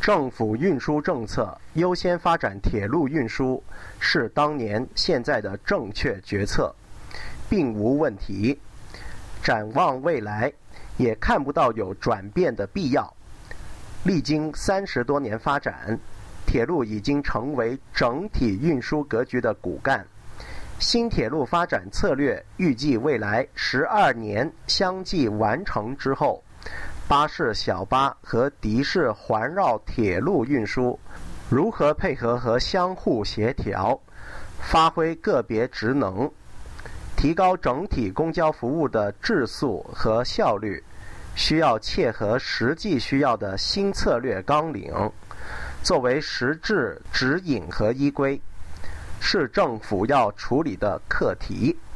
政府运输政策优先发展铁路运输，是当年现在的正确决策，并无问题。展望未来，也看不到有转变的必要。历经30多年发展，铁路已经成为整体运输格局的骨干。新铁路发展策略预计未来12年相继完成之后，巴士、小巴和的士环绕铁路运输如何配合和相互协调，发挥个别职能，提高整体公交服务的质素和效率，需要切合实际需要的新策略纲领，作为实质指引和依规，是政府要处理的课题。